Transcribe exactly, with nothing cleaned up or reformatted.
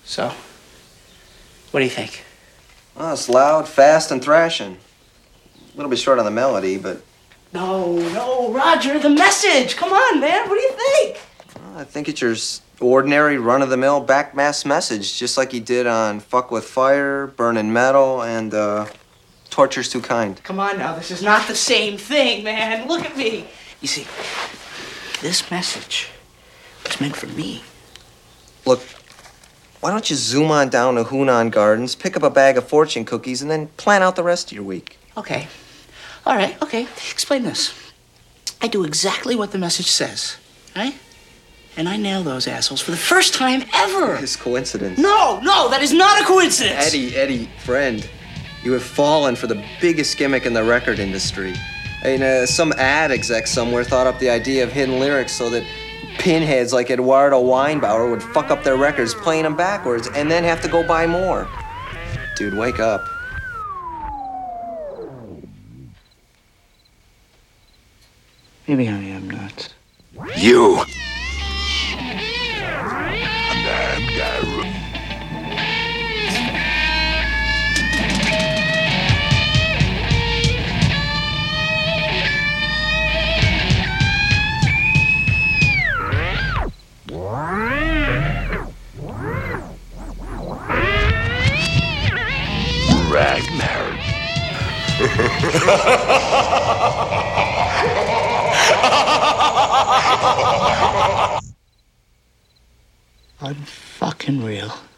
So, what do you think? Oh, it's loud, fast, and thrashing. A little bit short on the melody, but... No, no, Roger, the message! Come on, man, what do you think? Well, I think it's your ordinary, run-of-the-mill back-mass message, just like he did on Fuck With Fire, Burning Metal, and, uh, Torture's Too Kind. Come on now, this is not the same thing, man. Look at me. You see, this message was meant for me. Look, why don't you zoom on down to Hunan Gardens, pick up a bag of fortune cookies, and then plan out the rest of your week? Okay. All right, okay. Explain this. I do exactly what the message says, right? And I nail those assholes for the first time ever. It's coincidence. No, no, that is not a coincidence. Eddie, Eddie, friend, you have fallen for the biggest gimmick in the record industry. I mean, uh, some ad exec somewhere thought up the idea of hidden lyrics so that pinheads like Eduardo Weinbauer would fuck up their records playing them backwards and then have to go buy more. Dude, wake up. Maybe I am nuts. You. Rag marriage. Unfucking real.